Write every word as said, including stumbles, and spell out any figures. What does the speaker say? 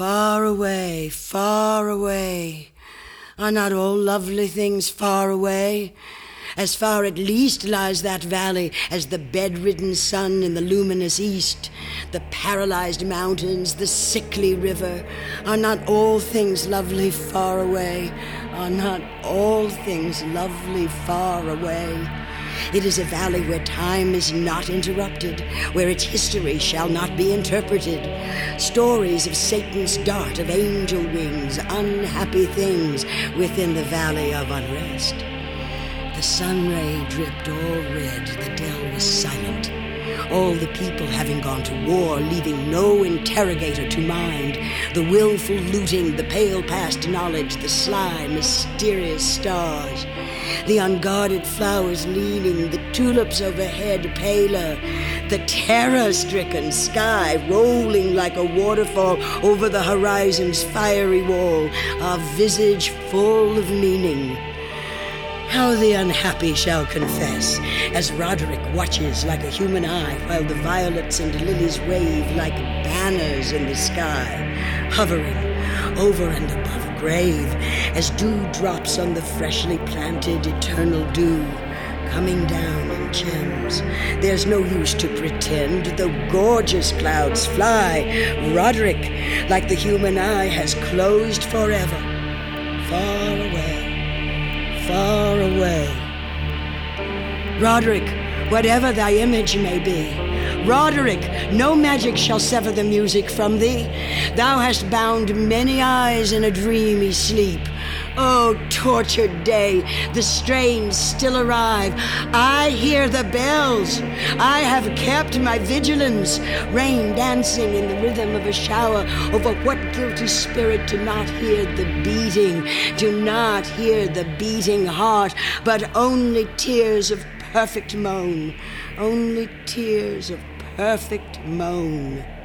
Far away, far away. Are not all lovely things far away? As far at least lies that valley as the bedridden sun in the luminous east, the paralyzed mountains, the sickly river. Are not all things lovely far away? Are not all things lovely far away? It is a valley where time is not interrupted, where its history shall not be interpreted. Stories of Satan's dart, of angel wings, unhappy things within the valley of unrest. The sun ray dripped all red, the dell was silent. All the people having gone to war, leaving no interrogator to mind. The willful looting, the pale past knowledge, the sly, mysterious stars. The unguarded flowers leaning, the tulips overhead paler. The terror-stricken sky rolling like a waterfall over the horizon's fiery wall, a visage full of meaning. How the unhappy shall confess, as Roderick watches like a human eye, while the violets and lilies wave like banners in the sky, hovering over and above a grave, as dew drops on the freshly planted eternal dew, coming down in gems. There's no use to pretend, though gorgeous clouds fly, Roderick, like the human eye, has closed forever, far away. Far away. Roderick, whatever thy image may be, Roderick, no magic shall sever the music from thee. Thou hast bound many eyes in a dreamy sleep. Oh, tortured day, the strains still arrive. I hear the bells. I have kept my vigilance. Rain dancing in the rhythm of a shower. Over what guilty spirit do not hear the beating, do not hear the beating heart, but only tears of perfect moan, only tears of perfect moan.